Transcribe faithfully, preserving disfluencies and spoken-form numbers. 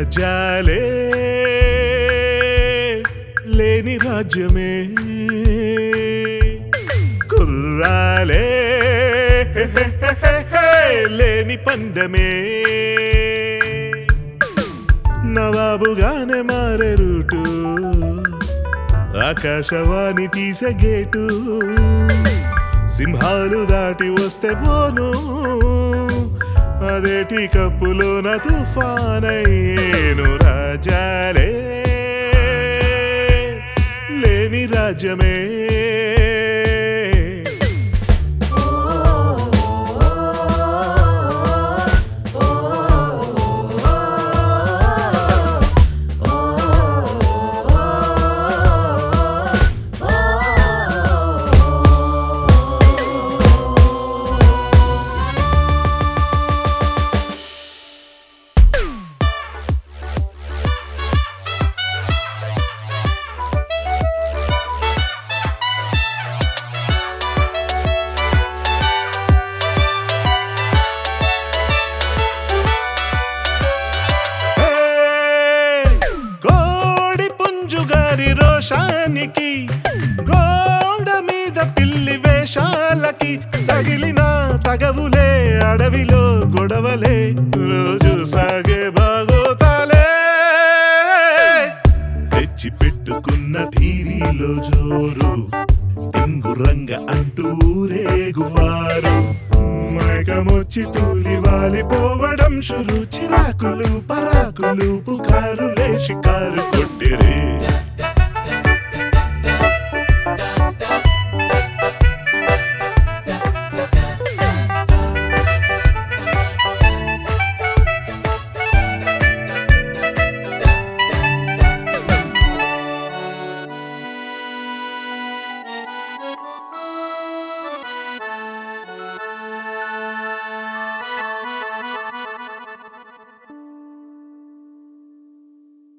రాజ్యాలే లేని రాజ్యమే కుర్రాలే లేని పందమే నవాబుగానే మారే రూటు ఆకాశవాణి తీసే గేటు సింహాలు దాటి వస్తే పోను అదేటి కప్పులోన తుఫానయ్యేను రాజాలే లేని రాజ్యమే రోషానికి గోడ మీద పిల్లి వేషాలకి తగిలిన తగవులే అడవిలో గొడవలే రోజు సాగే బాగోతాలే తెచ్చి పెట్టుకున్న టీవీలో జోరు టింగురంగ అంటూ రేగువారు మైకమొచ్చి తూలి వాలిపోవడం షురు చిరాకులు పరాకులు పుకారులే షికారు